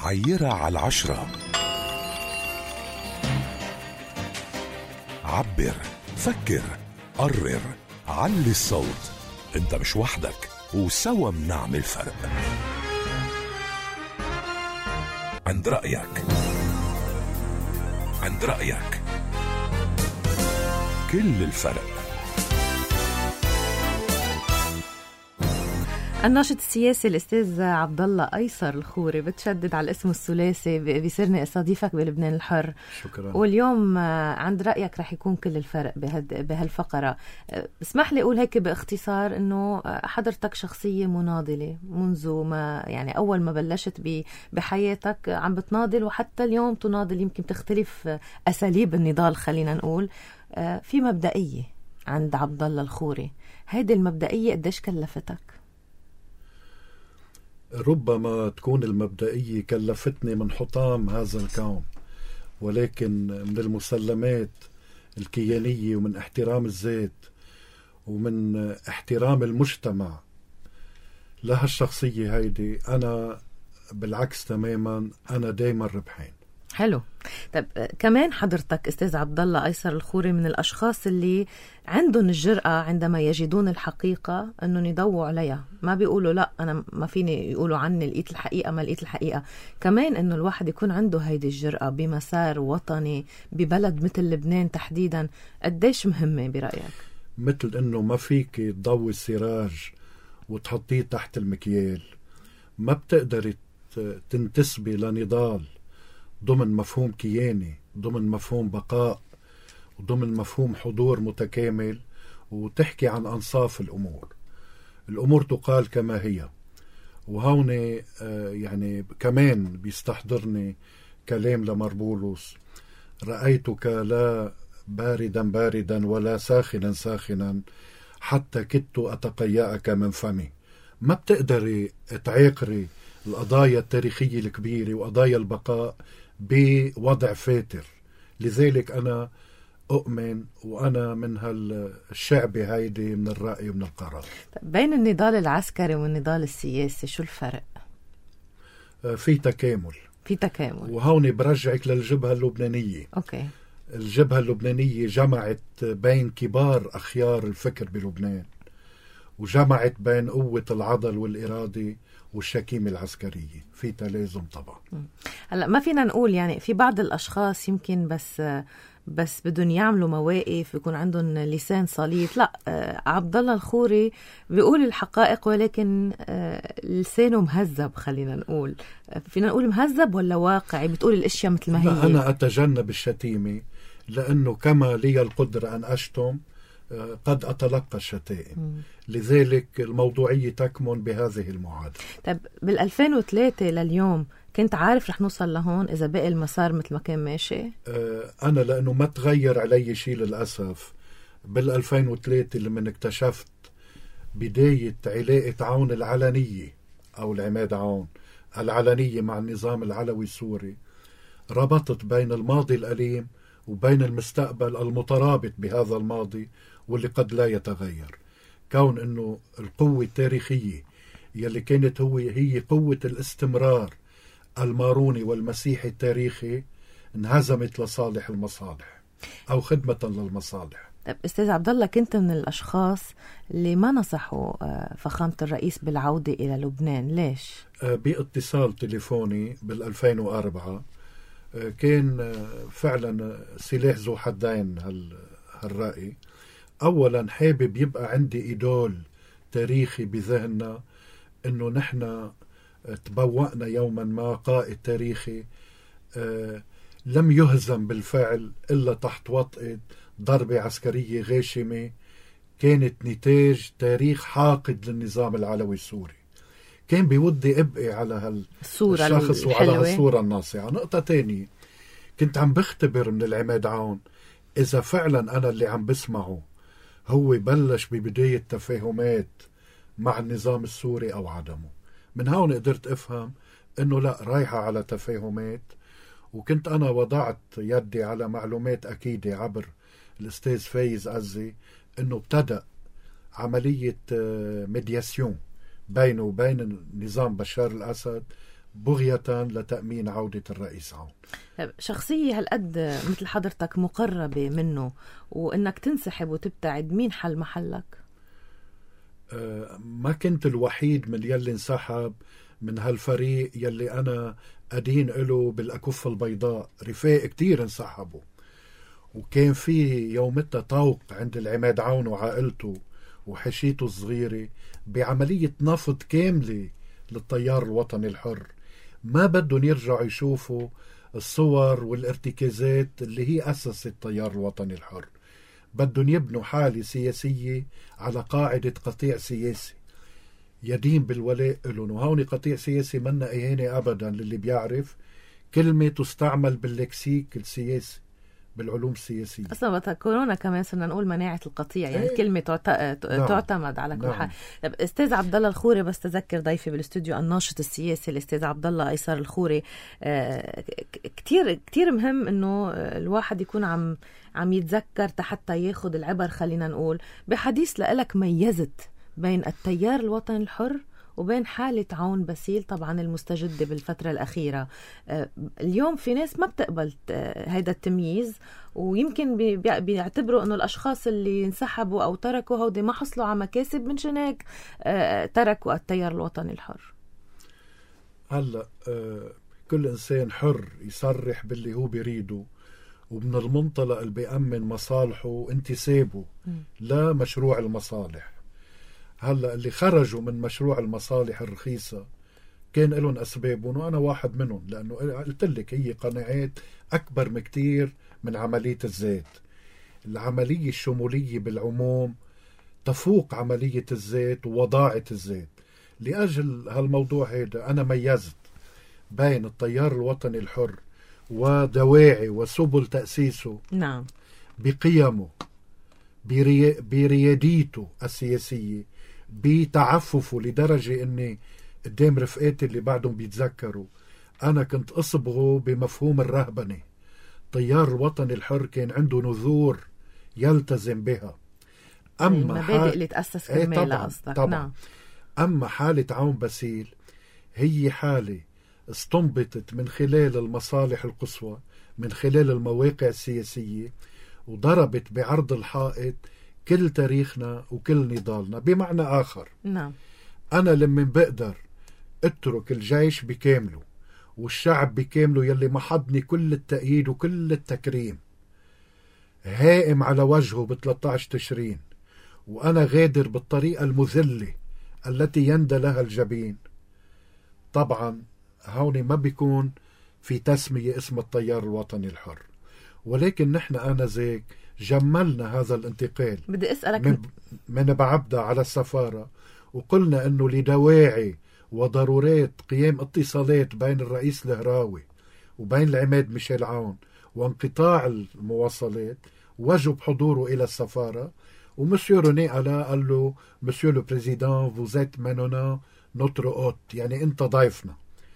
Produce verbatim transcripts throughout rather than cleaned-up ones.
عيرة على العشرة. عبر، فكر، قرر، علي الصوت. انت مش وحدك، وسوا بنعمل فرق. عند رأيك، عند رأيك كل الفرق. الناشط السياسي الأستاذ عبد الله أيسر الخوري، بتشدد على الاسم الثلاثي، بيصيرني استضيفك بلبنان الحر. شكرا. واليوم عند رأيك رح يكون كل الفرق بهالفقرة. اسمح لي أقول هيك باختصار إنه حضرتك شخصية مناضلة منذ ما يعني أول ما بلشت بحياتك عم بتناضل، وحتى اليوم تناضل. يمكن تختلف أساليب النضال، خلينا نقول. في مبدئية عند عبد الله الخوري، هيدي المبدئية قديش كلفتك؟ ربما تكون المبدئية كلفتني من حطام هذا الكون، ولكن من المسلمات الكيانية ومن احترام الذات ومن احترام المجتمع لها الشخصية هيدي، أنا بالعكس تماما، أنا دايما ربحين. حلو. طب كمان حضرتك أستاذ عبد الله أيسر الخوري من الأشخاص اللي عندهم الجرأة عندما يجدون الحقيقة أنهم يضووا عليها، ما بيقولوا لا أنا ما فيني يقولوا عني لقيت الحقيقة ما لقيت الحقيقة. كمان أنه الواحد يكون عنده هيدي الجرأة بمسار وطني ببلد مثل لبنان تحديدا، قديش مهمة برأيك؟ مثل أنه ما فيك تضوي السراج وتحطيه تحت المكيال، ما بتقدر تنتسبي لنضال ضمن مفهوم كياني، ضمن مفهوم بقاء، وضمن مفهوم حضور متكامل، وتحكي عن أنصاف الأمور. الأمور تقال كما هي. وهون يعني كمان بيستحضرني كلام لمربولوس: رأيتك لا باردا باردا ولا ساخنا ساخنا حتى كدت أتقيأك من فمي. ما بتقدري تعيقري القضايا التاريخية الكبيرة وقضايا البقاء بوضع فاتر. لذلك أنا أؤمن وأنا من هالشعبة هيدي من الرأي ومن القرار. بين النضال العسكري والنضال السياسي شو الفرق؟ في تكامل. في تكامل. وهون برجعك للجبهة اللبنانية. أوكي. الجبهة اللبنانية جمعت بين كبار أخيار الفكر بلبنان، وجمعت بين قوة العضل والإرادة والشكيمة العسكرية. في تلازم طبعا. هلا ما فينا نقول يعني في بعض الأشخاص يمكن بس بس بدهم يعملوا مواقف، يكون عندهم لسان صليط. لا، عبد الله الخوري بيقول الحقائق، ولكن لسانه مهذب. خلينا نقول، فينا نقول مهذب ولا واقعي؟ بتقول الاشياء مثل ما هي. أنا أتجنب الشتيمة، لأنه كما لي القدرة أن أشتم قد أتلقى الشتائم. لذلك الموضوعية تكمن بهذه المعادلة. طب بالألفين وثلاثة لليوم كنت عارف رح نوصل لهون إذا بقى المسار مثل ما كان ماشي؟ أنا لأنه ما تغير علي شيء للأسف. بالألفين وثلاثة لما اكتشفت بداية علاقة عون العلنية أو العماد عون العلنية مع النظام العلوي السوري، ربطت بين الماضي الأليم وبين المستقبل المترابط بهذا الماضي واللي قد لا يتغير. كون أنه القوة التاريخية يلي كانت هو هي قوة الاستمرار الماروني والمسيحي التاريخي انهزمت لصالح المصالح أو خدمة للمصالح. طب أستاذ عبد الله، كنت من الأشخاص اللي ما نصحوا فخامة الرئيس بالعودة إلى لبنان، ليش؟ باتصال تليفوني بالألفين وأربعة كان فعلا سلاح ذو حدين هالرأي. أولا حابب يبقى عندي إيدول تاريخي بذهننا، إنه نحن تبوأنا يوما ما قائد تاريخي آه لم يهزم بالفعل إلا تحت وطئة ضربة عسكرية غاشمة كانت نتاج تاريخ حاقد للنظام العلوي السوري. كان بودي أبقي على هالشخص وعلى هالصورة الناصعة. نقطة تانية، كنت عم بختبر من العماد عون إذا فعلا أنا اللي عم بسمعه هو بلش ببداية تفاهمات مع النظام السوري أو عدمه. من هون قدرت أفهم أنه لا، رايحة على تفاهمات. وكنت أنا وضعت يدي على معلومات أكيدة عبر الأستاذ فايز عزي أنه ابتدأ عملية ميدياسيون بينه وبين نظام بشار الأسد بغية لتأمين عودة الرئيس عون. شخصية هالقد مثل حضرتك مقربة منه وإنك تنسحب وتبتعد، مين حل محلك؟ أه ما كنت الوحيد من يلي انسحب من هالفريق يلي أنا أدين له بالأكف البيضاء. رفاق كتير انسحبوا، وكان في يومتها طوق عند العماد عون وعائلته وحشيته الصغيرة بعملية نفض كاملة للتيار الوطني الحر. ما بدهم يرجعوا يشوفوا الصور والارتكازات اللي هي أسس التيار الوطني الحر. بدهم يبنوا حالة سياسية على قاعدة قطيع سياسي يدين بالولاء لهم، وهون قطيع سياسي منا إهانة أبدا للي بيعرف، كلمة تستعمل باللكسيك السياسي بالعلوم السياسية. أصلا وقت كورونا كمان صرنا نقول مناعة القطيع، يعني ايه؟ كلمة تعت... نعم. تعتمد على كل نعم. حال. أستاذ عبد الله الخوري، بس تذكر ضيفي بالاستوديو الناشط السياسي الأستاذ عبد الله أيسر الخوري. آه كتير كتير مهم إنه الواحد يكون عم عم يتذكر حتى ياخد العبر. خلينا نقول بحديث لك ميزت بين التيار الوطني الحر وبين حالة عون باسيل طبعا المستجدة بالفترة الأخيرة. اليوم في ناس ما بتقبل هيدا التمييز، ويمكن بيعتبروا أنه الأشخاص اللي انسحبوا أو تركوا هودي ما حصلوا على مكاسب، من هيك تركوا التيار الوطني الحر. هلأ كل إنسان حر يصرح باللي هو بيريده، ومن المنطلق اللي بيأمن مصالحه وانتسابه لا مشروع المصالح. هلا اللي خرجوا من مشروع المصالح الرخيصة كان لهم أسبابهم، وأنا واحد منهم، لأنه قلت لك هي قناعات أكبر مكتير من عملية الذات. العملية الشمولية بالعموم تفوق عملية الذات ووضاعة الذات. لأجل هالموضوع هيدا أنا ميزت بين التيار الوطني الحر ودواعي وسبل تأسيسه، نعم، بقيمه، بري... برياديته السياسية، بتعففه، لدرجة اني قدام رفقاتي اللي بعدهم بيتذكروا انا كنت اصبغه بمفهوم الرهبنة. التيار الوطني الحر كان عنده نذور يلتزم بها. اما المبادئ حال... اللي تأسس كرمالها قصدك. طبعا. نعم. اما حالة عون باسيل هي حالة استنبطت من خلال المصالح القصوى، من خلال المواقع السياسية، وضربت بعرض الحائط كل تاريخنا وكل نضالنا. بمعنى آخر، نعم، أنا لما بقدر اترك الجيش بكامله والشعب بكامله يلي محضني كل التأييد وكل التكريم هائم على وجهه ب ثلاثة عشر تشرين، وأنا غادر بالطريقة المذلة التي يندى لها الجبين، طبعا هون ما بيكون في تسمية اسم التيار الوطني الحر. ولكن نحن آنذاك جملنا هذا الانتقال. بدي أسألك من, من بعبدة على السفارة، وقلنا أنه لدواعي وضرورات قيام اتصالات بين الرئيس الهراوي وبين العماد ميشيل عون وانقطاع المواصلات وجب حضوره إلى السفارة. ومسيو روني ألا قال له مسيو لو بريزيدان فوزيت منونا نوتر أوت، يعني أنت ضيفنا.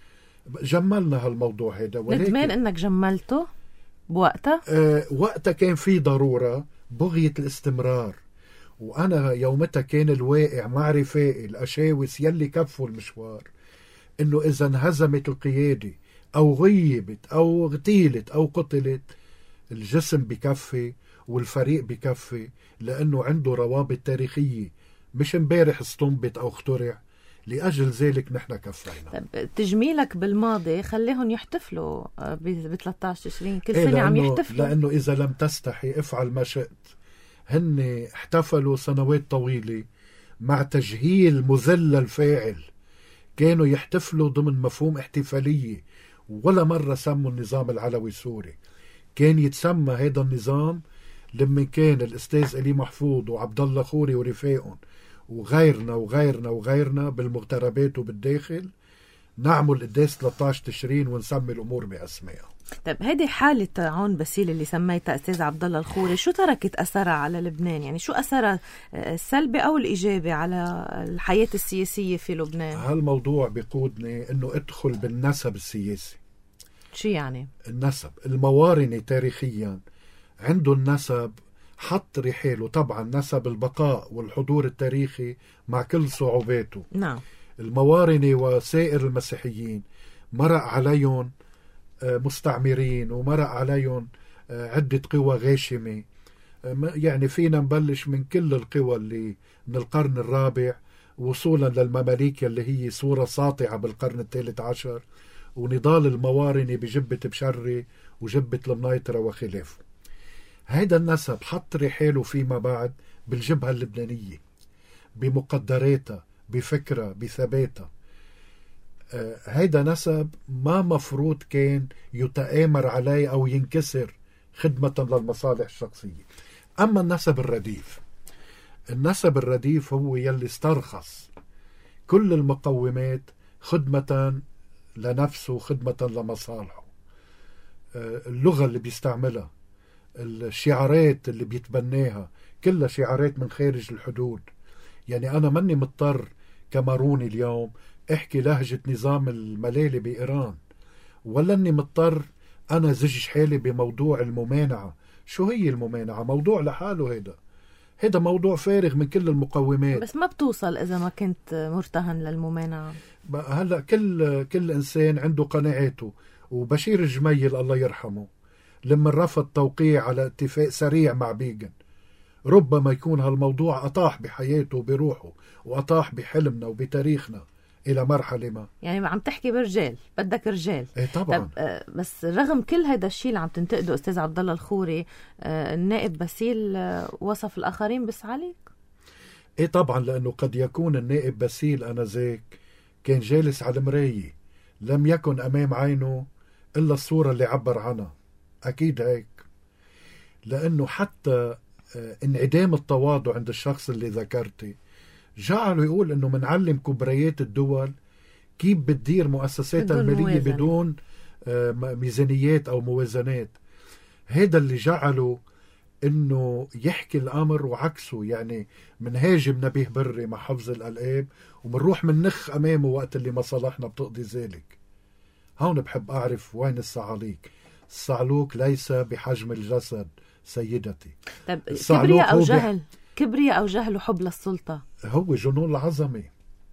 جملنا هالموضوع هذا. ولكن ندمان أنك جملته بوقتها؟ أه وقتها كان في ضرورة بغية الاستمرار، وأنا يومتها كان الواقع مع رفاقي الأشاوس يلي كفوا المشوار إنه إذا انهزمت القيادة أو غيبت أو اغتيلت أو قتلت، الجسم بكفي والفريق بكفي، لأنه عنده روابط تاريخية مش امبارح استنبط أو اخترع. لأجل ذلك نحن كفينا. تجميلك بالماضي خليهم يحتفلوا ب ثلاثة عشر تشرين كل إيه سنة عم يحتفلوا. لأنه إذا لم تستحي افعل ما شئت. هن احتفلوا سنوات طويلة مع تجهيل مذل الفاعل، كانوا يحتفلوا ضمن مفهوم احتفالية، ولا مرة سموا النظام العلوي السوري. كان يتسمى هذا النظام لما كان الأستاذ إلي محفوظ وعبد الله خوري ورفاقهم وغيرنا وغيرنا وغيرنا بالمغتربات وبالداخل نعمل قداس ثلاثة عشر تشرين ونسمي الأمور بأسمائها. طيب هذه حالة عون باسيل اللي سميتها أستاذ عبد الله الخوري، شو تركت أثرها على لبنان؟ يعني شو أثرها السلبي أو الإيجابي على الحياة السياسية في لبنان؟ هالموضوع بيقودني إنه أدخل بالنسب السياسي. شو يعني؟ النسب الموارنة تاريخيا عنده النسب حط رحاله، طبعا نسب البقاء والحضور التاريخي مع كل صعوباته. نعم. الموارنة وسائر المسيحيين مرق عليهم مستعمرين ومرق عليهم عدة قوى غاشمة. يعني فينا نبلش من كل القوى اللي من القرن الرابع وصولا للمماليك اللي هي صورة ساطعة بالقرن الثالث عشر، ونضال الموارنة بجبة بشري وجبة المنايطرة وخلافه. هيدا النسب حط رحاله فيما بعد بالجبهة اللبنانية بمقدراتها بفكرة بثباتها. آه هيدا نسب ما مفروض كان يتآمر عليه أو ينكسر خدمة للمصالح الشخصية. أما النسب الرديف، النسب الرديف هو يلي استرخص كل المقومات خدمة لنفسه خدمة لمصالحه. آه اللغة اللي بيستعملها، الشعارات اللي بيتبناها كلها شعارات من خارج الحدود. يعني أنا مني مضطر كماروني اليوم احكي لهجة نظام الملالي بإيران، ولا اني مضطر انا زج حالي بموضوع الممانعة. شو هي الممانعة؟ موضوع لحاله، هيدا هيدا موضوع فارغ من كل المقومات، بس ما بتوصل اذا ما كنت مرتهن للممانعة. هلا كل كل انسان عنده قناعاته. وبشير الجميل الله يرحمه لما رفض توقيع على اتفاق سريع مع بيغن، ربما يكون هالموضوع أطاح بحياته وبروحه وأطاح بحلمنا وبتاريخنا إلى مرحلة ما. يعني عم تحكي برجال، بدك رجال. ايه طبعا. طب بس رغم كل هيدا الشيء اللي عم تنتقده أستاذ عبد الله الخوري، النائب باسيل وصف الآخرين بالصعاليك. ايه طبعا، لأنه قد يكون النائب باسيل آنذاك كان جالس على المراية، لم يكن أمام عينه إلا الصورة اللي عبر عنها. أكيد هيك، لأنه حتى انعدام التواضع عند الشخص اللي ذكرتي جعله يقول انه منعلم كبريات الدول كيف بتدير مؤسساتها المالية بدون ميزانيات او موازنات. هذا اللي جعله انه يحكي الامر وعكسه. يعني منهاجم نبيه بري مع حفظ الالقاب ومنروح منخ امامه وقت اللي مصالحنا بتقضي ذلك. هون بحب اعرف وين الصعاليك. الصعلوك ليس بحجم الجسد سيدتي. طب كبرياء او جهل؟ كبرياء او جهل وحب للسلطة هو جنون العظمة.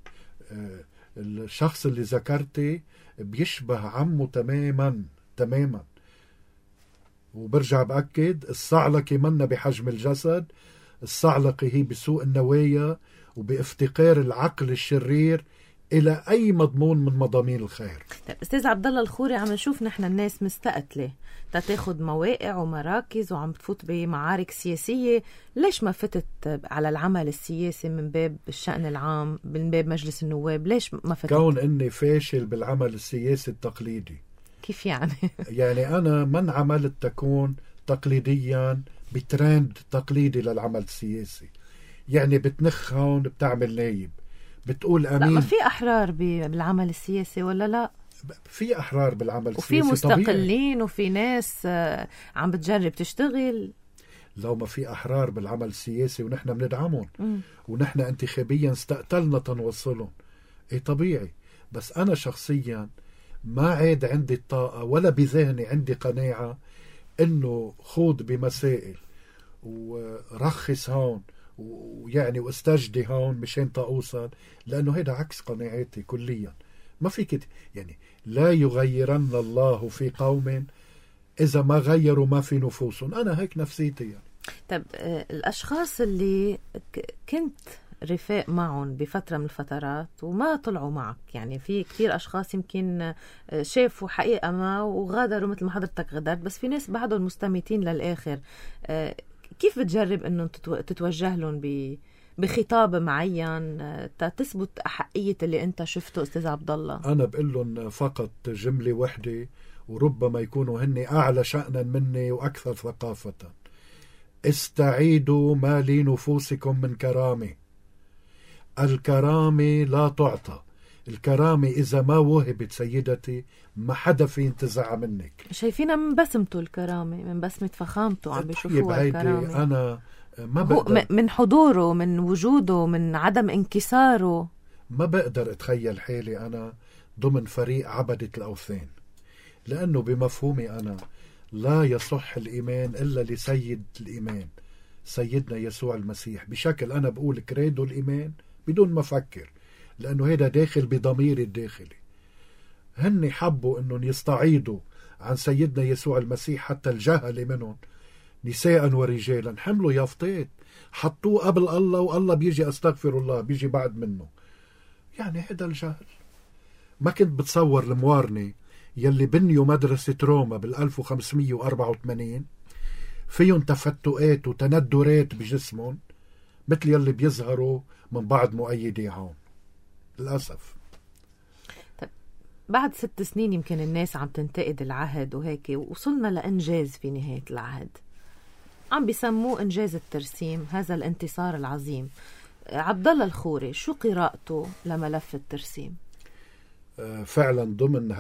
آه الشخص اللي ذكرتي بيشبه عمه تماما تماما. وبرجع بأكد، الصعلقة منا بحجم الجسد، الصعلقة هي بسوء النوايا وبافتقار العقل الشرير إلى أي مضمون من مضامين الخير. طيب أستاذ عبد الله الخوري، عم نشوف نحن الناس مستقتلة تاخد مواقع ومراكز وعم تفوت بمعارك سياسية. ليش ما فتت على العمل السياسي من باب الشأن العام، من باب مجلس النواب؟ ليش ما فتت؟ كون أني فاشل بالعمل السياسي التقليدي. كيف يعني؟ يعني أنا من عملت تكون تقليديا بترند تقليدي للعمل السياسي. يعني بتنخ هون بتعمل نايب، بتقول أمين. لا، ما في أحرار بالعمل السياسي ولا لا؟ في أحرار بالعمل وفي السياسي مستقلين طبيعي. وفي ناس عم بتجرب تشتغل. لو ما في أحرار بالعمل السياسي ونحن بندعمهم ونحن انتخابيا استقتلنا تنوصلهم، ايه طبيعي. بس أنا شخصيا ما عاد عندي الطاقة ولا بذهني عندي قناعة إنه خوض بمسائل ورخص هون ويعني واستجدي هون مشان تأوصل، لأنه هيدا عكس قناعاتي كليا. ما في كده. يعني لا يغيرن الله في قوم إذا ما غيروا ما في نفوسهم. أنا هيك نفسيتي يعني. طب الأشخاص اللي كنت رفاق معهم بفترة من الفترات وما طلعوا معك، يعني في كتير أشخاص يمكن شافوا حقيقة ما وغادروا مثل ما حضرتك غدرت، بس في ناس بعدهم مستميتين للآخر. كيف بتجرب أنه تتوجه لهم بخطاب معين تثبت أحقية اللي أنت شفته أستاذ عبد الله؟ أنا بقول لهم فقط جملة واحدة، وربما يكونوا هن أعلى شأنا مني وأكثر ثقافة: استعيدوا ما لنفوسكم من كرامة. الكرامة لا تعطى. الكرامة إذا ما وهبت سيدتي ما حدا في ينتزعها منك. شايفينها من بسمته الكرامة، من بسمة فخامته عم بيشوفوها الكرامة. أنا ما بقدر من حضوره، من وجوده، من عدم انكساره. ما بقدر أتخيل حالي أنا ضمن فريق عبدة الأوثان، لأنه بمفهومي أنا لا يصح الإيمان إلا لسيد الإيمان سيدنا يسوع المسيح. بشكل أنا بقول كريدو الإيمان بدون ما أفكر، لأنه هذا داخل بضميري الداخلي. هن حبوا أنهم يستعيدوا عن سيدنا يسوع المسيح حتى الجهل منهم نساء ورجالا، حملوا يافطات حطوه قبل الله، والله بيجي أستغفر الله بيجي بعد منه. يعني هذا الجهل. ما كنت بتصور الموارنة يلي بنيوا مدرسة روما بالألف وخمسمية وأربعة وثمانين فيهم تفتؤات وتندرات بجسمهم مثل يلي بيظهروا من بعض مؤيدي عون للأسف. طيب بعد ست سنين يمكن الناس عم تنتقد العهد وهيك، وصلنا لإنجاز في نهاية العهد عم بيسموه إنجاز الترسيم، هذا الانتصار العظيم. عبد الله الخوري شو قراءته لملف الترسيم؟ فعلا ضمن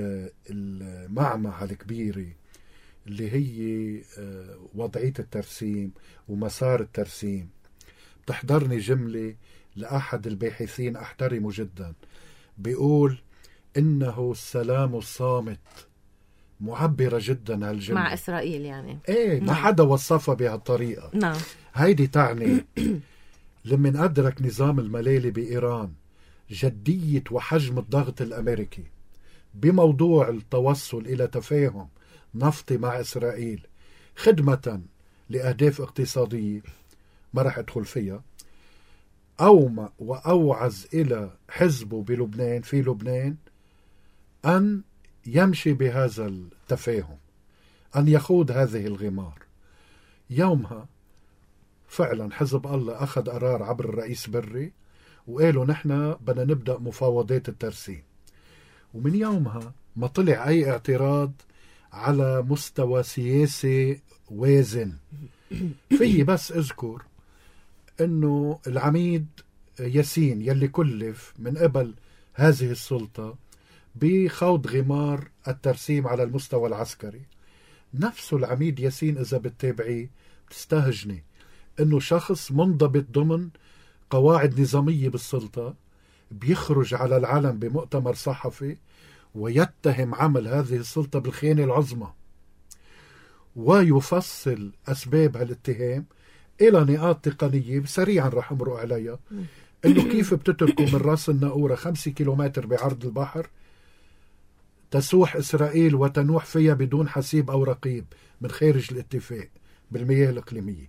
هالمعمعة الكبيرة اللي هي وضعية الترسيم ومسار الترسيم، بتحضرني جملة لأحد الباحثين أحترمه جدا، بيقول إنه السلام الصامت. معبرة جدا هالجملة مع إسرائيل يعني. ايه ما نعم. حدا وصفها بهالطريقة. نعم. هيدي تعني لمن أدرك نظام الملالي بإيران جدية وحجم الضغط الأمريكي بموضوع التوصل إلى تفاهم نفطي مع إسرائيل خدمة لأهداف اقتصادية ما رح أدخل فيها، أومأ وأوعز إلى حزبه بلبنان في لبنان أن يمشي بهذا التفاهم، أن يخوض هذه الغمار. يومها فعلا حزب الله أخذ قرار عبر الرئيس بري وقالوا نحن بدنا نبدأ مفاوضات الترسيم، ومن يومها ما طلع أي اعتراض على مستوى سياسي وازن. في بس أذكر أنه العميد ياسين يلي كلف من قبل هذه السلطة بخوض غمار الترسيم على المستوى العسكري، نفسه العميد ياسين إذا بتتابعيه بتستهجني أنه شخص منضبط ضمن قواعد نظامية بالسلطة بيخرج على العلن بمؤتمر صحفي ويتهم عمل هذه السلطة بالخيانة العظمى، ويفصل أسباب هالاتهام إلى نقاط تقنية سريعا رح أمرق عليها، إنه كيف بتتركوا من راس الناقورة خمسة كيلومتر بعرض البحر تسوح إسرائيل وتنوح فيها بدون حسيب أو رقيب من خارج الاتفاق بالمياه الإقليمية.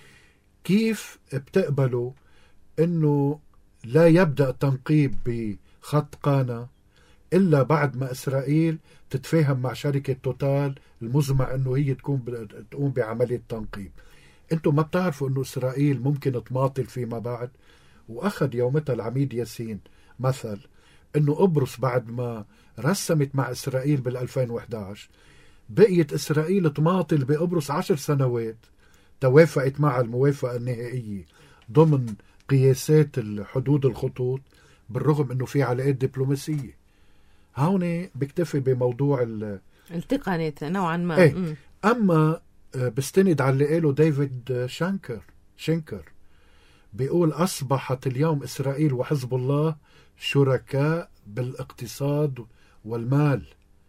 كيف بتقبلوا إنه لا يبدأ تنقيب بخط قانا إلا بعد ما إسرائيل تتفاهم مع شركة توتال المزمع إنه هي تكون تقوم بعملية تنقيب؟ أنتم ما بتعرفوا إنه إسرائيل ممكن تماطل فيما بعد؟ وأخذ يومتها العميد ياسين مثل إنه قبرص بعد ما رسمت مع إسرائيل بالألفين وإحدى عشر بقيت إسرائيل تماطل بقبرص عشر سنوات، توافقت مع الموافقة النهائية ضمن قياسات الحدود الخطوط بالرغم إنه في علاقات دبلوماسية. هون بكتفي بموضوع التقنية نوعا ما. ايه. أما بستند على اللي قاله ديفيد شانكر شنكر بيقول أصبحت اليوم إسرائيل وحزب الله شركاء بالاقتصاد والمال.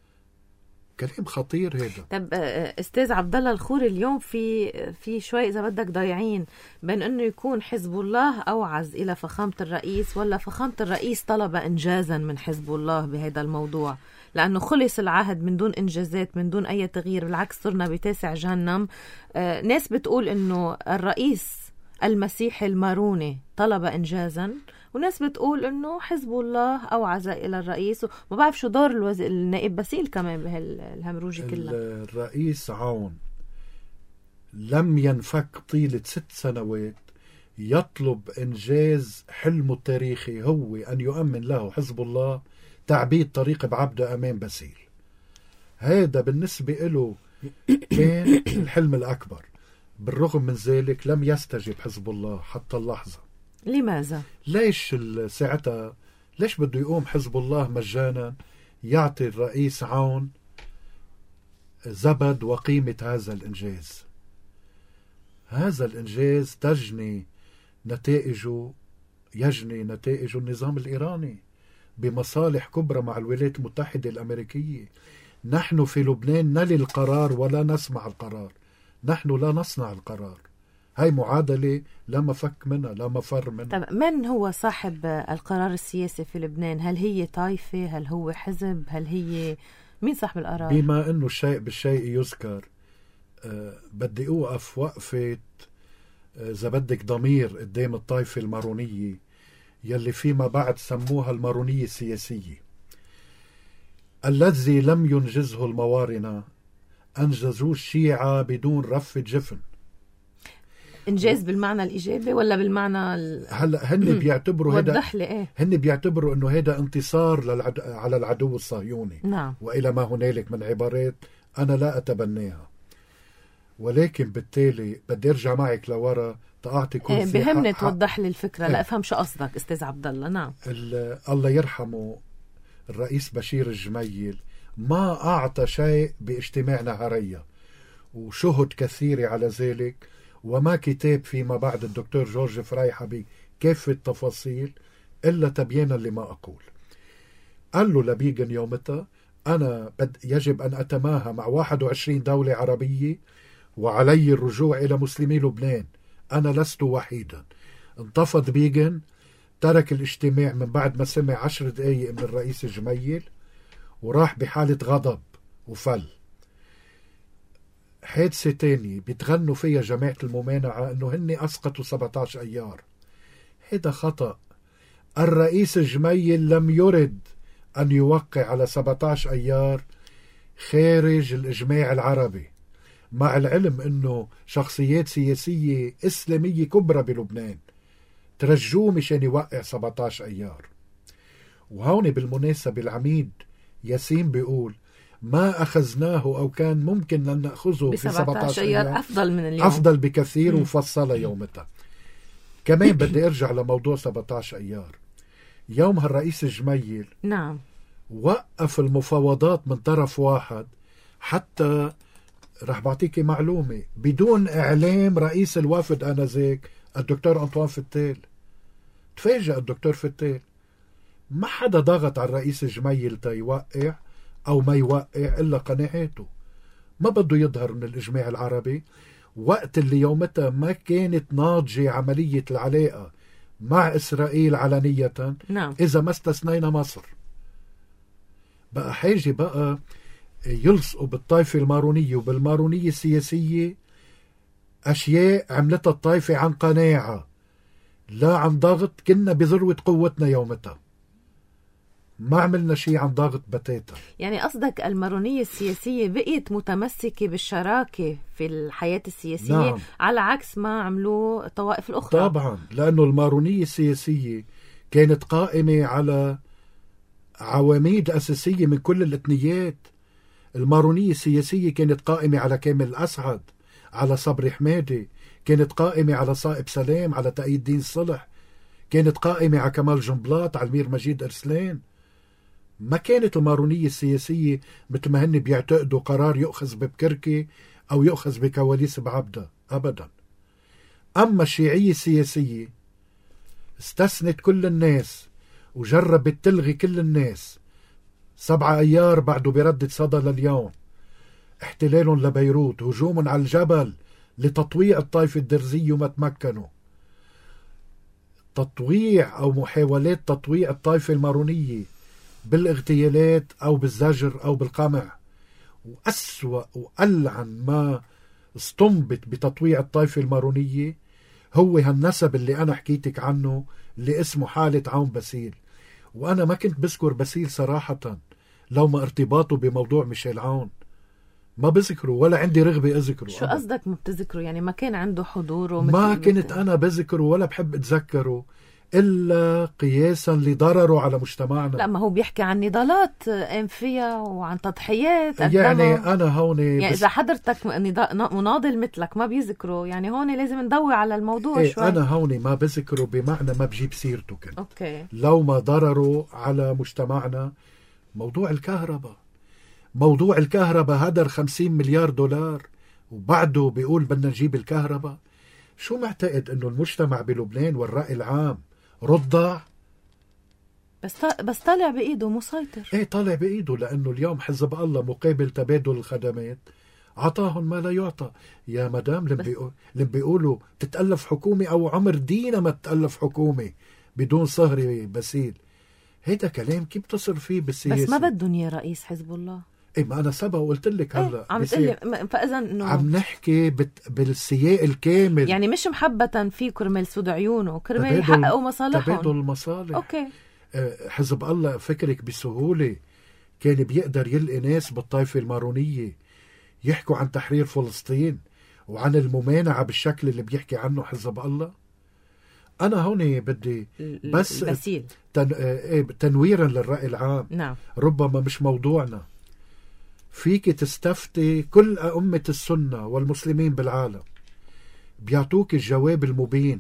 كلام خطير هذا. طب استاذ عبد الله الخوري، اليوم في في شوي اذا بدك ضايعين بين انه يكون حزب الله اوعز الى فخامه الرئيس ولا فخامه الرئيس طلب انجازا من حزب الله بهذا الموضوع، لانه خلص العهد من دون انجازات من دون اي تغيير، بالعكس صرنا بتاسع جهنم. آه ناس بتقول انه الرئيس المسيحي الماروني طلب انجازا، وناس بتقول انه حزب الله اوعز الى الرئيس، وما بعرف شو دور الوز... النائب باسيل كمان بهالهمروجي كلها. الرئيس عون لم ينفك طيلة ست سنوات يطلب انجاز حلمه التاريخي هو ان يؤمن له حزب الله تعبيد طريق بعبده امام باسيل. هذا بالنسبة له كان الحلم الاكبر. بالرغم من ذلك لم يستجب حزب الله حتى اللحظة. لماذا؟ ليش ساعتها ليش بده يقوم حزب الله مجانا يعطي الرئيس عون زبد وقيمة هذا الإنجاز؟ هذا الإنجاز تجني نتائجه يجني نتائجه النظام الإيراني بمصالح كبرى مع الولايات المتحدة الأمريكية. نحن في لبنان نلي القرار ولا نسمع القرار، نحن لا نصنع القرار. هاي معادلة لا مفك منها لا مفر منها. طب من هو صاحب القرار السياسي في لبنان؟ هل هي طائفة؟ هل هو حزب؟ هل هي مين صاحب القرار؟ بما انه الشيء بالشيء يذكر، أه بدي اوقف وقفة اذا بدك ضمير قدام الطائفة المارونية يلي فيما بعد سموها المارونية السياسية. الذي لم ينجزه الموارنة أنجزوه الشيعة بدون رفة جفن. إنجاز بالمعنى الإيجابي ولا بالمعنى ال... هلا هن بيعتبروا هذا إيه؟ هن بيعتبروا إنه هذا انتصار للعد... على العدو الصهيوني. نعم. وإلى ما هنالك من عبارات أنا لا أتبناها، ولكن بالتالي بدي أرجع معك لورا تعطي كل إيه في بهمني حق... توضح لي الفكرة. لا أفهم شو قصدك أستاذ عبد الله. نعم. ال... الله يرحمه الرئيس بشير الجميل ما أعطى شيء باجتماع نهارية، وشهد كثيرة على ذلك، وما كتاب فيما بعد الدكتور جورج فريحة بكافة التفاصيل إلا تبيانا لما أقول. قال له لبيغن يومتها أنا بد يجب أن أتماهى مع واحد وعشرين دولة عربية وعلي الرجوع إلى مسلمي لبنان، أنا لست وحيدا. انتفض بيغن، ترك الاجتماع من بعد ما سمع عشر دقايق من الرئيس الجميل وراح بحالة غضب وفل. حادثة تانية بيتغنوا فيها جماعة الممانعة انه هن اسقطوا سبعة عشر ايار. هذا خطأ. الرئيس الجميل لم يرد ان يوقع على سبعة عشر ايار خارج الاجماع العربي، مع العلم انه شخصيات سياسية اسلامية كبرى بلبنان ترجوه مشان يوقع سبعة عشر ايار. وهون بالمناسبة العميد ياسين بيقول ما أخذناه أو كان ممكن أن نأخذه في سبعة عشر أيار أفضل من اليوم، أفضل بكثير. وفصل يومتها. كمان بدي أرجع لموضوع سبعة عشر أيار. يومها الرئيس الجميل نعم وقف المفاوضات من طرف واحد، حتى رح بعطيكي معلومة بدون إعلام رئيس الوفد آنذاك الدكتور أنطوان فتال. تفاجأ الدكتور فتال، ما حدا ضغط على الرئيس الجميل تا يوقع أو ما يوقع إلا قناعاته. ما بده يظهر من الإجماع العربي وقت اللي يومتها ما كانت ناضجة عملية العلاقة مع إسرائيل علنية. نعم. إذا ما استثنينا مصر. بقى حاجة بقى يلصقوا بالطائفة المارونية وبالمارونية السياسية أشياء عملتها الطائفة عن قناعة لا عن ضغط. كنا بذروة قوتنا يومتها، ما عملنا شيء عن ضغط بتاتا. يعني قصدك المارونية السياسية بقيت متمسكة بالشراكة في الحياة السياسية. نعم. على عكس ما عملوه الطوائف الأخرى. طبعا لأنه المارونية السياسية كانت قائمة على عواميد أساسية من كل الإثنيات. المارونية السياسية كانت قائمة على كامل الأسعد، على صبري حمادي، كانت قائمة على صائب سلام، على تقي الدين صلح، كانت قائمة على كمال جنبلاط، على المير مجيد أرسلان. ما كانت المارونية السياسية مثل ما هن بيعتقدوا قرار يؤخذ ببكركي أو يؤخذ بكواليس بعبدة أبدا. أما الشيعية السياسية استثنت كل الناس وجربت تلغي كل الناس. سبعة أيار بعده بردد صدى لليوم. احتلال لبيروت، هجوم على الجبل لتطويع الطائفة الدرزية وما تمكنوا. تطويع أو محاولات تطويع الطائفة المارونية بالاغتيالات أو بالزجر أو بالقمع. وأسوأ وألعن ما استنبط بتطويع الطائفة المارونية هو هالنسب اللي أنا حكيتك عنه اللي اسمه حالة عون باسيل. وأنا ما كنت بذكر باسيل صراحة لو ما ارتباطه بموضوع ميشيل عون، ما بذكره ولا عندي رغبة أذكره. شو قصدك ما بتذكره؟ يعني ما كان عنده حضور؟ ما كنت أنا بذكره ولا بحب أتذكره إلا قياسا لضرره على مجتمعنا. لا، ما هو بيحكي عن نضالات قام فيها وعن تضحيات يعني أنا هون يعني إذا حضرتك مناضل مثلك ما بيذكره، يعني هون لازم ندوي على الموضوع ايه شوي. أنا هون ما بذكره بمعنى ما بجيب سيرته كنت. أوكي. لو ما ضرره على مجتمعنا. موضوع الكهرباء موضوع الكهرباء هدر خمسين مليار دولار وبعده بيقول بدنا نجيب الكهرباء. شو معتقد انه المجتمع بلبنان والرأي العام رضع؟ بس بس طالع بايده مسيطر. ايه طالع بايده، لانه اليوم حزب الله مقابل تبادل الخدمات عطاهم ما لا يعطى. يا مدام اللي بيقولوا تتألف حكومة أو عمر دينا ما تتألف حكومة بدون صهري بسيل، هيدا كلام كيف تصل فيه بالسياسة؟ بس ما بدهم يا رئيس حزب الله. ايه ما انا سبق وقلت لك هلا ايه عم تقلي، فاذا انه عم نحكي بت... بالسياق الكامل، يعني مش محبة في كرمال سود عيونه، كرمال يحققوا مصالحهم، تبادل المصالح. اوكي. آه حزب الله فكرك بسهولة كان بيقدر يلقي ناس بالطائفة المارونية يحكوا عن تحرير فلسطين وعن الممانعة بالشكل اللي بيحكي عنه حزب الله؟ أنا هون بدي بس البسيل. تن... آه تنويرا للرأي العام. نعم. ربما مش موضوعنا. فيك تستفتي كل أئمة السنة والمسلمين بالعالم بيعطوك الجواب المبين.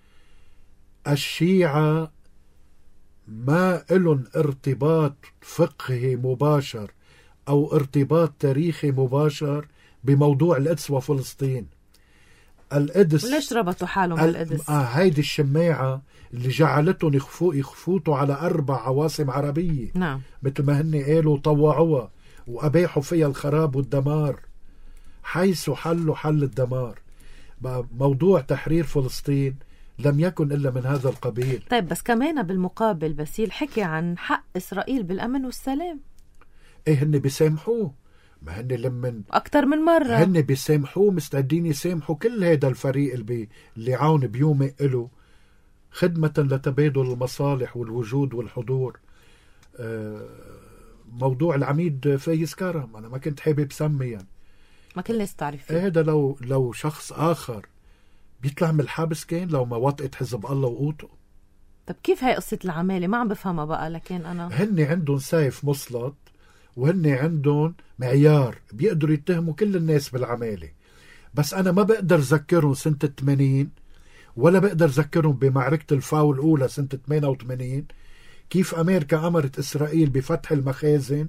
الشيعة ما إلن ارتباط فقهي مباشر أو ارتباط تاريخي مباشر بموضوع القدس وفلسطين. القدس ليش ربطوا حالهم ال... بالقدس؟ آه هيدي الشماعة اللي جعلتهم يخفو... يخفوتوا على أربع عواصم عربية. نعم. مثل ما هن قالوا طوعوها وأبيحوا فيها الخراب والدمار حيث حلوا حل الدمار. موضوع تحرير فلسطين لم يكن إلا من هذا القبيل. طيب بس كمان بالمقابل بسيل حكي عن حق إسرائيل بالأمن والسلام. إيه هن بيسامحوه، ما هن لمن أكتر من مرة هن بيسامحوه، مستعدين يسامحوا كل هذا الفريق اللي, بي... اللي عون بيومئ له خدمة لتبادل المصالح والوجود والحضور. آه موضوع العميد فايز كرم أنا ما كنت حابب سمي يعني. ما كل الناس تعرف فيه. هذا لو لو شخص آخر بيطلع من الحبس كان لو ما وطئت حزب الله وقوته. طب كيف هاي قصة العمالة؟ ما عم بفهمها بقى. لكن أنا هن عندهم سيف مسلط وهن عندهم معيار بيقدروا يتهموا كل الناس بالعمالة. بس أنا ما بقدر ذكرهم سنة الثمانين ولا بقدر ذكرهم بمعركة الفاو الأولى سنة ثمانية وثمانين كيف أمريكا أمرت إسرائيل بفتح المخازن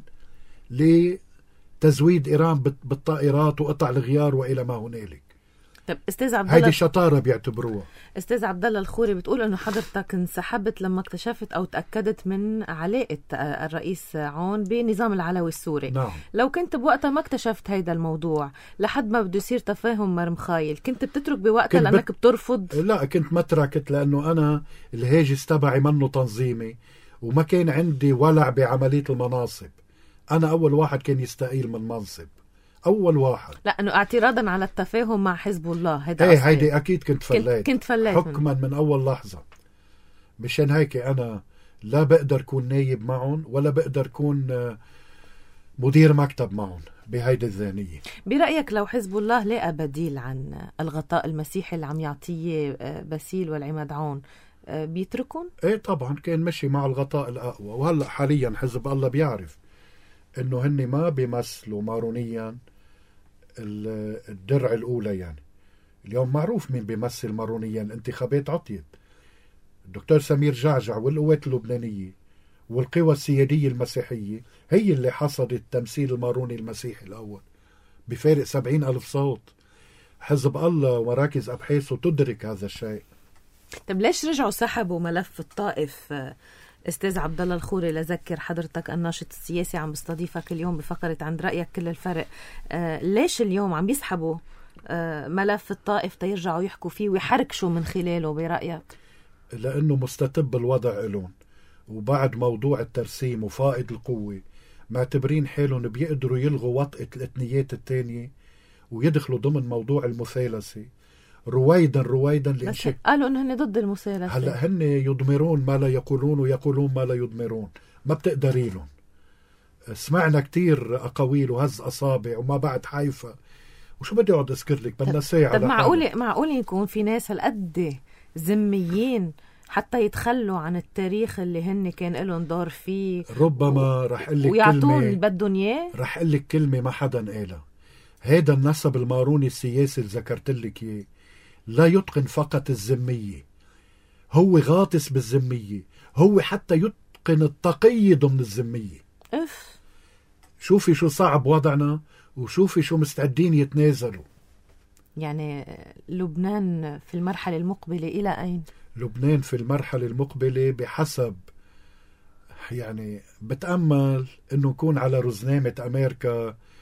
لتزويد إيران بالطائرات وقطع الغيار وإلى ما هنالك. طب استاذ عبد الله، هيدي شطارة بيعتبروها. استاذ عبد الله الخوري بتقول انه حضرتك انسحبت لما اكتشفت او تاكدت من علاقه الرئيس عون بنظام العلوي السوري. نعم. لو كنت بوقتها ما اكتشفت هيدا الموضوع لحد ما بده يصير تفاهم مرمخايل، كنت بتترك بوقتها لانك بت... بترفض؟ لا كنت ما تركت، لانه انا الهاجس تبعي منه تنظيمي وما كان عندي ولع بعمليه المناصب. انا اول واحد كان يستقيل من منصب، اول واحد. لا انه اعتراضا على التفاهم مع حزب الله. هيدا ايه هيدي اكيد كنت فليت. كنت فليت حكما من. من اول لحظه. مشان هيك انا لا بقدر كون نايب معهم ولا بقدر كون مدير مكتب معهم بهيدي الذهنيه. برايك لو حزب الله لقى بديل عن الغطاء المسيحي اللي عم يعطيه باسيل والعماد عون بيتركون؟ ايه طبعا كان مشي مع الغطاء الاقوى. وهلا حاليا حزب الله بيعرف انه هن ما بيمثلوا مارونيا الدرع الأولى. يعني اليوم معروف مين بيمثل مارونيا. الانتخابات عطيت الدكتور سمير جعجع والقوات اللبنانية والقوى السيادية المسيحية هي اللي حصدت التمثيل الماروني المسيحي الأول بفارق سبعين ألف صوت. حزب الله ومراكز أبحاثه تدرك هذا الشيء. طب ليش رجعوا سحبوا ملف الطائف استاذ عبد الله الخوري؟ لذكر حضرتك الناشط السياسي عم بستضيفك اليوم بفقره عند رايك كل الفرق. آه ليش اليوم عم يسحبوا آه ملف الطائف تيرجعوا يحكوا فيه ويحركشوا من خلاله برايك؟ لانه مستتب الوضع لهم، وبعد موضوع الترسيم وفائض القوه معتبرين حالهم بيقدروا يلغوا وطئه الاثنيات الثانيه ويدخلوا ضمن موضوع المثالثه رويدا رويدا لانشك. قالوا انه هن ضد المثالثه. هلا هن يضمرون ما لا يقولون ويقولون ما لا يضمرون. ما بتقدري لهم. سمعنا كتير اقاويل وهز اصابع وما بعد حيفا وشو بدي اقعد اذكر لك بدنا ساعه. طب معقوله معقوله يكون في ناس هالقد ذميين حتى يتخلوا عن التاريخ اللي هن كان لهم دور فيه؟ ربما رح اقول لك ويعطون اللي بدهم اياه. رح اقول لك كلمه ما حدا قالها. هذا النسب الماروني السياسي اللي ذكرت لك اياه لا يتقن فقط الذمية، هو غاطس بالذمية، هو حتى يتقن التقي ضمن الذمية. اف شوفي شو صعب وضعنا وشوفي شو مستعدين يتنازلوا. يعني لبنان في المرحلة المقبلة إلى أين؟ لبنان في المرحلة المقبلة بحسب يعني بتأمل إنه يكون على رزنامة أمريكا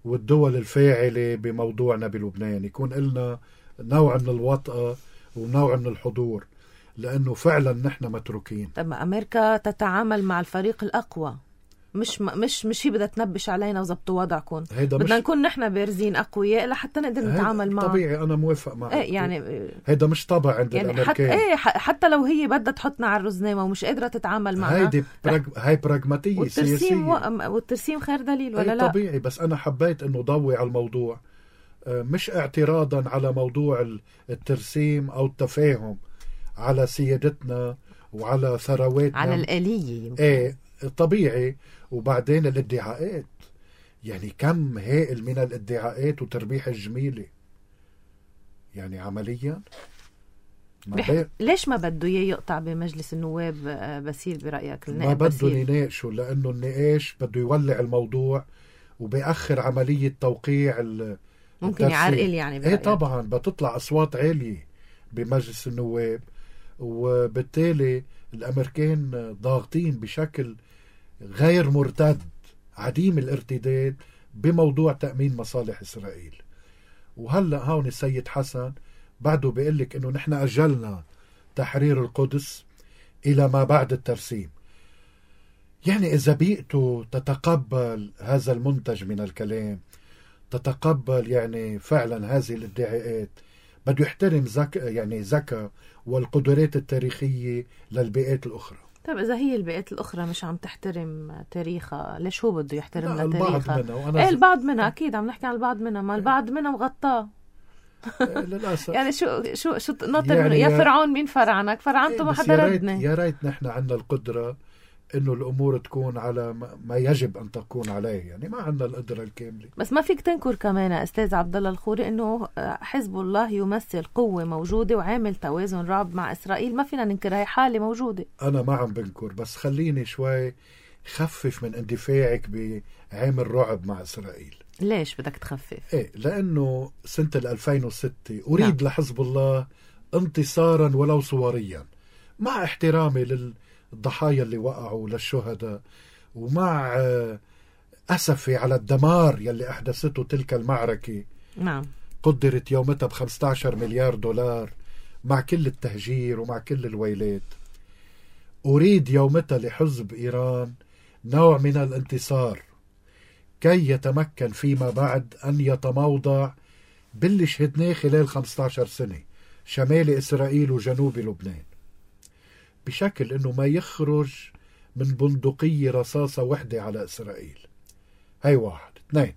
والدول الفاعلة بموضوعنا بلبنان، يكون لنا نوع من الوطأة ونوع من الحضور، لأنه فعلا نحن متروكين. طب أمريكا تتعامل مع الفريق الأقوى، مش مش مش هي بدها تنبش علينا وزبطوا وضعكم، بدنا نكون نحن بارزين أقوياء لحتى نقدر نتعامل معه. طبيعي، أنا موافق معك. ايه يعني هيدا مش طبع عند يعني الأمريكان. حتى ايه حتى لو هي بدها تحطنا على الرزنامة ومش قادرة تتعامل معنا، هيدي براج... هاي براغماتية والترسيم سياسية و... والترسيم خير دليل ولا لا؟ طبيعي، بس أنا حبيت إنه ضوي على الموضوع، مش اعتراضا على موضوع الترسيم أو التفاهم على سيادتنا وعلى ثرواتنا، على الآلية يمكن. ايه طبيعي. وبعدين الادعاءات، يعني كم هائل من الادعاءات وتربيح الجميلة، يعني عمليا ما بح... بي... ليش ما بده يقطع بمجلس النواب بسيل برأيك؟ ما بده يناقشه، لأنه النقاش بده يولع الموضوع وبيأخر عملية توقيع ال... ممكن يعرقل يعني برأيك. ايه طبعا بتطلع أصوات عالية بمجلس النواب، وبالتالي الأمريكان ضاغطين بشكل غير مرتد عديم الارتداد بموضوع تأمين مصالح إسرائيل. وهلأ هون السيد حسن بعده بيقلك إنه نحن أجلنا تحرير القدس إلى ما بعد الترسيم. يعني إذا بيئته تتقبل هذا المنتج من الكلام، تتقبل يعني فعلا هذه الادعاءات، بده يحترم زك يعني ذكاء والقدرات التاريخية للبيئات الأخرى. طيب إذا هي البيئات الأخرى مش عم تحترم تاريخها، ليش هو بده يحترم لها البعض تاريخها؟ منها، وأنا إيه البعض منها أكيد عم نحكي عن البعض منها، ما البعض منها مغطاه. للأسف. يعني شو شو شو ناطر يعني يا فرعون مين فرعنك؟ فرعنته ما حدا ردنا. يا ريت نحن عندنا القدرة إنه الأمور تكون على ما يجب أن تكون عليه، يعني ما عندنا القدرة الكاملة. بس ما فيك تنكر كمان أستاذ عبد الله الخوري إنه حزب الله يمثل قوة موجودة وعامل توازن رعب مع إسرائيل، ما فينا ننكر هاي حالة موجودة. أنا ما عم بنكر، بس خليني شوي خفف من اندفاعك بعامل رعب مع إسرائيل. ليش بدك تخفف؟ إيه، لأنه سنة ألفين وستة أريد نعم. لحزب الله انتصارا ولو صوريا، مع احترامي للضحايا اللي وقعوا للشهداء، ومع أسفي على الدمار يلي أحدثته تلك المعركة. نعم. قدرت يومتها بخمسة عشر مليار دولار مع كل التهجير ومع كل الويلات. أريد يومتها لحزب إيران نوع من الانتصار كي يتمكن فيما بعد أن يتموضع باللي شهدناه خلال خمسة عشر سنة، شمال إسرائيل وجنوب لبنان، بشكل أنه ما يخرج من بندقية رصاصة وحدة على إسرائيل. هاي واحد. اثنين،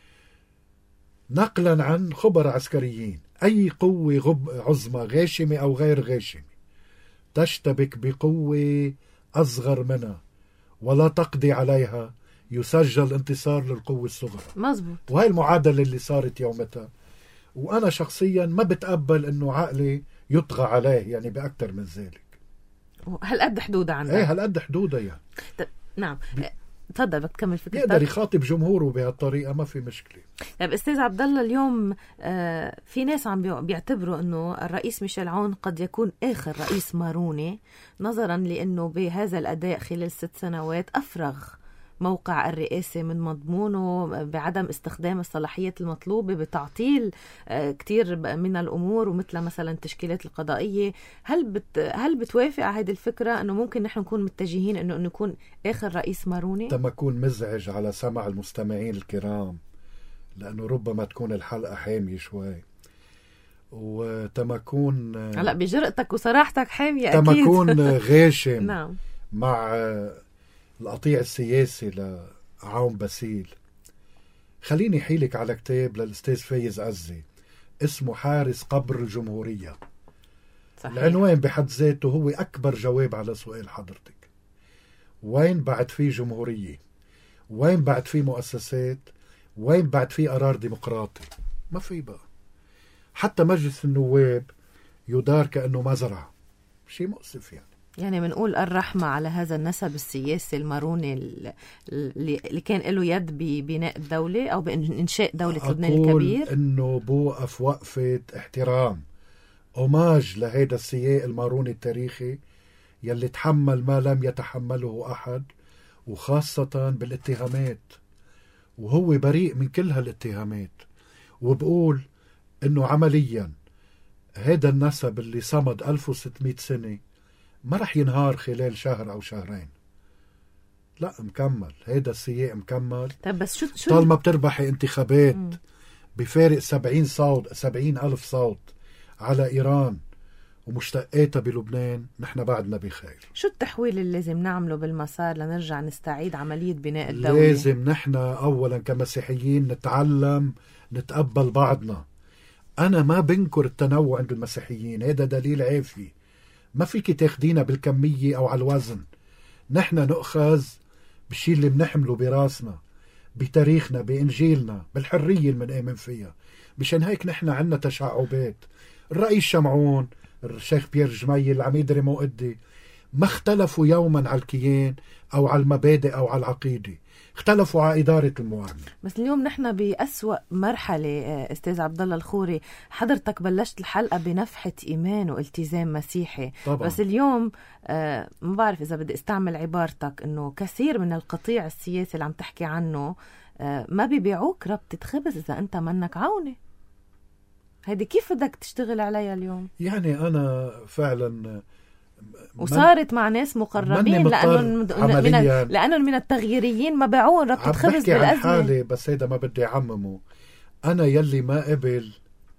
نقلا عن خبراء عسكريين، أي قوة غب عظمى غاشمة أو غير غاشمة تشتبك بقوة أصغر منها ولا تقضي عليها، يسجل انتصار للقوة الصغرى. مزبوط. وهي المعادلة اللي صارت يومتها، وأنا شخصيا ما بتقبل أنه عقلي يطغى عليه يعني بأكثر من ذلك. هالقد حدودها عندك؟ ايه هالقد حدودها يعني. نعم. تفضل بدك تكمل فكرتك. يقدر يخاطب جمهوره بهالطريقة، ما في مشكلة. طيب استاذ عبد الله، اليوم آه في ناس عم بيعتبروا انه الرئيس ميشيل عون قد يكون اخر رئيس ماروني، نظرا لانه بهذا الاداء خلال ست سنوات افرغ موقع الرئاسة من مضمونه، بعدم استخدام الصلاحيات المطلوبة، بتعطيل كتير من الأمور ومثل مثلا التشكيلات القضائية. هل بت هل بتوافق على هذه الفكرة أنه ممكن نحن نكون متجهين أنه نكون آخر رئيس ماروني؟ تما أكون مزعج على سمع المستمعين الكرام، لأنه ربما تكون الحلقة حامية شوي، وتما أكون هلا بجرأتك وصراحتك حامية أكيد. تما أكون غاشم نعم. مع القطيع السياسي لعون باسيل. خليني حيلك على كتاب للأستاذ فايز عزي اسمه حارس قبر الجمهورية. صحيح. العنوان بحد ذاته هو أكبر جواب على سؤال حضرتك. وين بعد فيه جمهورية؟ وين بعد فيه مؤسسات؟ وين بعد فيه قرار ديمقراطي؟ ما في بقى. حتى مجلس النواب يدار كأنه مزرعة، شيء مؤسف يعني. يعني بنقول الرحمة على هذا النسب السياسي الماروني اللي كان له يد ببناء الدولة أو بإنشاء دولة لبنان الكبير. أقول إنه بوقف وقفة احترام، أوماج لهذا السياق الماروني التاريخي يلي تحمل ما لم يتحمله أحد، وخاصة بالاتهامات وهو بريء من كل هالاتهامات، وبقول انه عمليا هذا النسب اللي صمد ألف وستمائة سنة ما رح ينهار خلال شهر او شهرين. لا، مكمل، هذا السياق مكمل. طيب بس شو شو طالما بتربحي انتخابات مم. بفارق سبعين صوت سبعين ألف صوت على إيران ومشتقاتها بلبنان، نحن بعدنا بخير. شو التحويل اللي لازم نعمله بالمسار لنرجع نستعيد عملية بناء الدولة؟ لازم نحن أولا كمسيحيين نتعلم نتقبل بعضنا. أنا ما بنكر التنوع عند المسيحيين، هذا دليل عافي. ما فيك تاخدينا بالكمية أو على الوزن. نحن نؤخذ بالشيء اللي بنحمله براسنا، بتاريخنا، بإنجيلنا، بالحرية اللي منآمن فيها. مشان هيك نحن عنا تشعبات. الرئيس شمعون، الشيخ بيير جميل، العميد ريمو قدي، ما اختلفوا يوما على الكيان أو على المبادئ أو على العقيدة، اختلفوا على إدارة المعاملة. بس اليوم نحن بأسوأ مرحلة. أستاذ عبد الله الخوري، حضرتك بلشت الحلقة بنفحة إيمان والتزام مسيحي طبعا. بس اليوم آه ما بعرف إذا بدي استعمل عبارتك إنه كثير من القطيع السياسي اللي عم تحكي عنه آه ما بيبيعوك ربطة خبز إذا أنت منك عونة. هيدي كيف بدك تشتغل عليها اليوم؟ يعني أنا فعلا وصارت مع ناس مقربين لأنه من لأنه من التغييريين ما باعون ربطة خبز بالأزمة. عن حالي بس هيدا ما بدي أعممه. أنا يلي ما قبل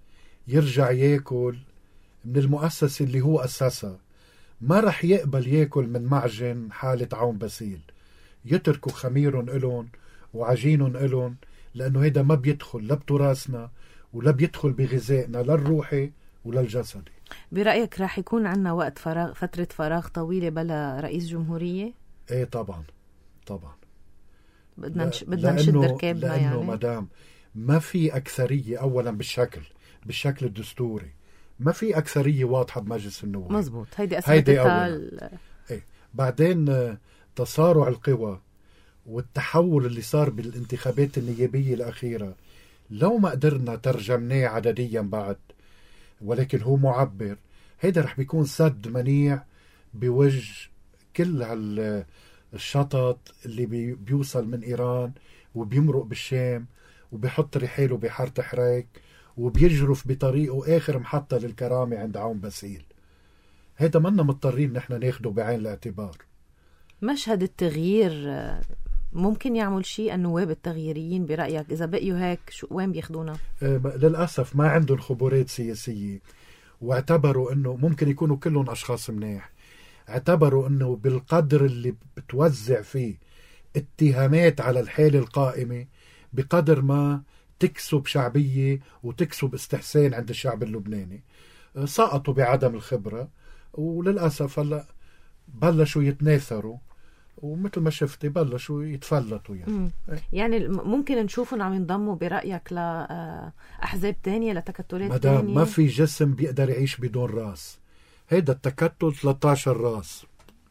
يرجع ياكل من المؤسسة اللي هو أساسها ما رح يقبل ياكل من معجن حالة عون بسيل. يتركوا خميرهم إلون وعجينهم إلون، لأنه هيدا ما بيدخل لا بتراثنا ولا بيدخل بغذائنا لا الروحي ولا الجسدي. برأيك راح يكون عنا وقت فراغ، فترة فراغ طويلة بلا رئيس جمهورية؟ ايه طبعا طبعا. بدنا نش... بدنا نشد ركابنا. لأنه يعني مدام ما في أكثرية أولا بالشكل بالشكل الدستوري، ما في أكثرية واضحة بمجلس النواب. مزبوط، هيدي أثبتتها ال... ايه. بعدين تصارع القوى والتحول اللي صار بالانتخابات النيابية الأخيرة لو ما قدرنا ترجمناه عدديا بعد، ولكن هو معبر، هيدا رح بيكون سد منيع بوجه كل هالشطط اللي بي بيوصل من إيران وبيمرق بالشام وبيحط رحاله بحارة حريك وبيجرف بطريقه آخر محطة للكرامة عند عون بسيل. هيدا منا مضطرين نحن ناخده بعين الاعتبار. مشهد التغيير ممكن يعمل شيء النواب التغييريين برأيك؟ إذا بقيوا هيك شو وين بياخدونا؟ آه للأسف ما عندهم خبرات سياسية، واعتبروا أنه ممكن يكونوا كلهم أشخاص منيح. اعتبروا أنه بالقدر اللي بتوزع فيه اتهامات على الحالة القائمة بقدر ما تكسب شعبية وتكسب استحسان عند الشعب اللبناني. آه سقطوا بعدم الخبرة، وللأسف هلا بلشوا يتناثروا، ومثل ما شفتي بلشوا يتفلتوا. يعني يعني ممكن نشوفهم عم ينضموا برأيك لأحزاب تانية لتكتلات مدام تانية؟ ما في جسم بيقدر يعيش بدون راس. هيدا التكتل ثلاثة عشر راس،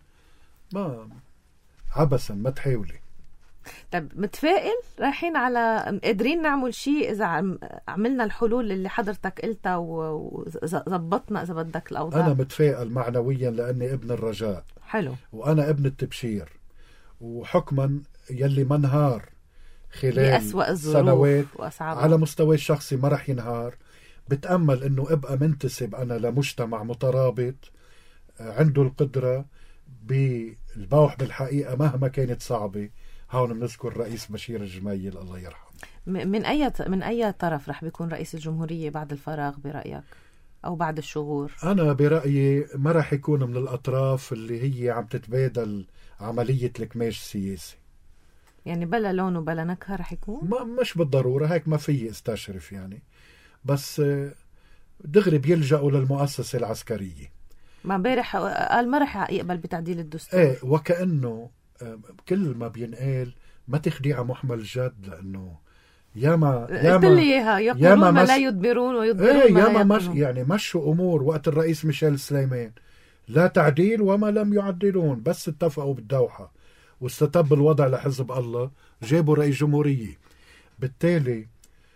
ما عبسا ما تحاولي. طب متفائل رايحين على قادرين نعمل شيء إذا عملنا الحلول اللي حضرتك قلتها وزبطنا إذا بدك الأوضاع؟ أنا متفائل معنويا لأني ابن الرجاء. حلو. وأنا ابن التبشير، وحكما يلي منهار خلال بأسوأ سنوات وأصعب على مستوى الشخصي ما رح ينهار. بتأمل أنه أبقى منتسب أنا لمجتمع مترابط عنده القدرة بالبوح بالحقيقة مهما كانت صعبة. هون بنذكر رئيس بشير الجميل الله يرحمه. من أي من أي طرف رح بيكون رئيس الجمهورية بعد الفراغ برأيك أو بعد الشغور؟ أنا برأيي ما رح يكون من الأطراف اللي هي عم تتبادل عملية الكماش السياسي. يعني بلا لون وبلا نكهة رح يكون؟ ما مش بالضرورة هيك، ما فيي استشرف يعني، بس دغري بيلجأوا للمؤسسة العسكرية. ما بارح قال ما رح يقبل بتعديل الدستور. ايه، وكأنه كل ما بينقال ما تخديع محمل جد، لأنه ياما ياما قلت لي اياها يقولون ما لا يدبرون ويدبرون ايه ما ياما لا مش يعني مشوا أمور وقت الرئيس ميشيل سليمان لا تعديل وما لم يعدلون، بس اتفقوا بالدوحة واستتب الوضع لحزب الله جابوا رئيس جمهورية. بالتالي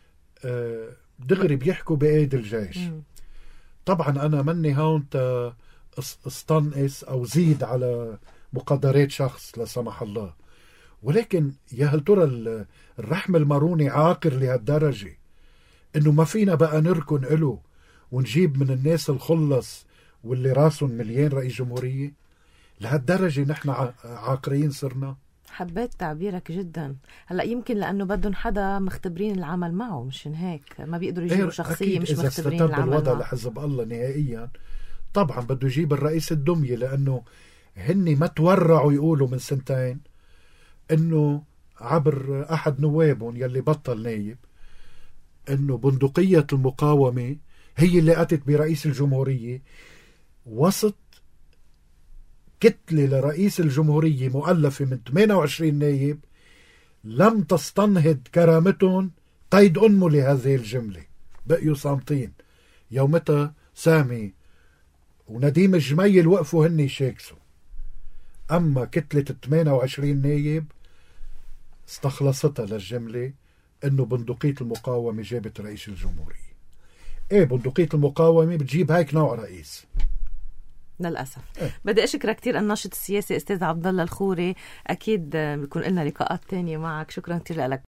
دغري بيحكوا بأيدي الجيش. م. طبعا أنا مني هون استنقص أو زيد على مقدرات شخص لا سمح الله، ولكن يا هل ترى الرحم الماروني عاقر لهالدرجة انه ما فينا بقى نركن له ونجيب من الناس الخلص واللي راسهم مليان رئيس جمهورية؟ لهالدرجة نحن عاقرين صرنا. حبيت تعبيرك جدا. هلا يمكن لانه بدهم حدا مختبرين العمل معه، مشان هيك ما بيقدروا يجيبوا شخصيه مش مختبرين العمل معه. الوضع لحزب الله نهائيا طبعا بده يجيب الرئيس الدمية، لانه هني ما تورعوا يقولوا من سنتين انه عبر احد نوابهم يلي بطل نايب انه بندقية المقاومة هي اللي اتت برئيس الجمهورية وسط كتلة لرئيس الجمهورية مؤلفة من ثمانية وعشرين نايب لم تستنهض كرامتهم قيد أنمو لهذه الجملة، بقيوا صامتين. يومتها سامي ونديم الجميل وقفوا هني شاكسوا، أما كتلة ثمانية وعشرين نايب استخلصتها للجملة إنه بندقية المقاومة جابت رئيس الجمهورية. إيه بندقية المقاومة بتجيب هيك نوع رئيس للأسف. إيه؟ بدي أشكرك كتير الناشط السياسي أستاذ عبد الله الخوري، أكيد بيكون لنا لقاءات تانية معك. شكرا كتير لك.